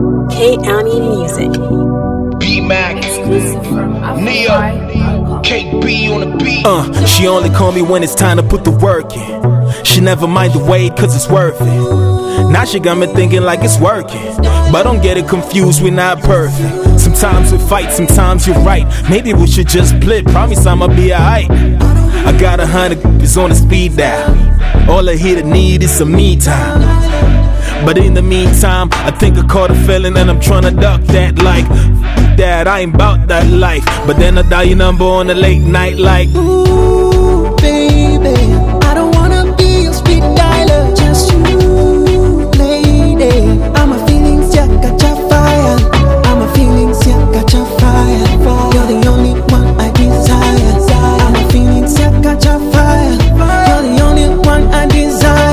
K-Ami Music. B-Mac, Neo, KB on the beat. She only call me when it's time to put the work in. She never mind the wait cause it's worth it. Now she got me thinking like it's working, but don't get it confused, we're not perfect. Sometimes we fight, sometimes you're right. Maybe we should just split, promise I'ma be alright. I got 100 is on the speed dial. All I hear the need is some me time. But in the meantime, I think I caught a feeling and I'm tryna duck that like that, I ain't bout that life. But then I dial your number on a late night like, ooh, baby, I don't wanna be your speed dialer, just you, lady. I'm a feelings, yeah, catch a fire. I'm a feelings, yeah, catch a fire. You're the only one I desire. I'm a feelings, yeah, catch a fire. You're the only one I desire.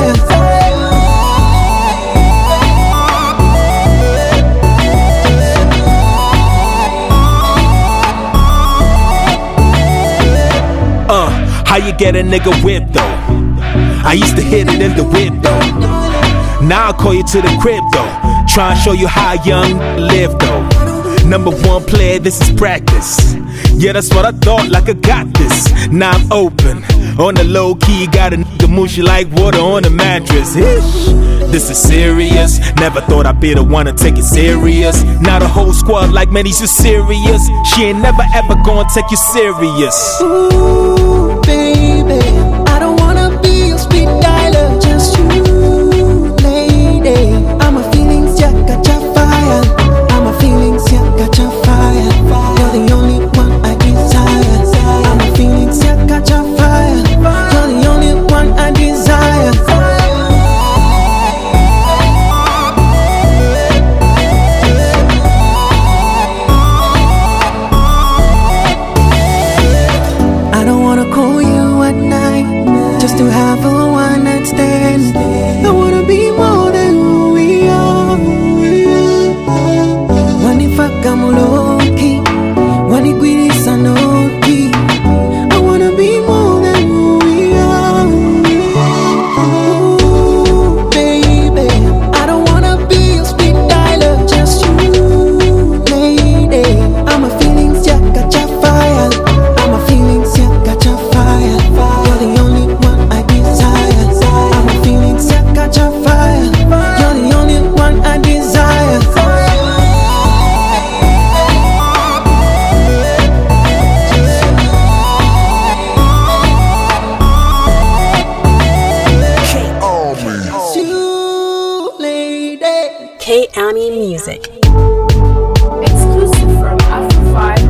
How you get a nigga whipped though? I used to hit it in the whip though. Now I call you to the crib though. Try and show you how young live though. Number one player, this is practice. Yeah, that's what I thought, like I got this. Now I'm open, on the low key. Got a nigga mushy like water on a mattress. Ish. This is serious. Never thought I'd be the one to take it serious. Now the whole squad like, man, he's just serious. She ain't never ever gonna take you serious. Ooh, baby, I don't wanna be your speed dialer, just you, lady. I'm a feelings, yeah, catch a fire. I'm a feelings, yeah, catch a fire. You're the only one I desire. I'm a feelings, yeah, catch a fire. You're the only one I desire. I don't wanna call you at night just to have a one night stand. I wanna be more than who we are. Wanifaka muloki, wanigwiri sanoki. I wanna be more than who we are. Ooh, baby, I don't wanna be your speed dialer, just you, lady. I'm a feelings, yeah, catch a fire. I'm a feelings, yeah, catch a fire. You're the only one I desire. I'm a feelings, yeah, catch a fire. You're the only one I desire. It's you, lady. K-Ami Music. Exclusive from Afro 5.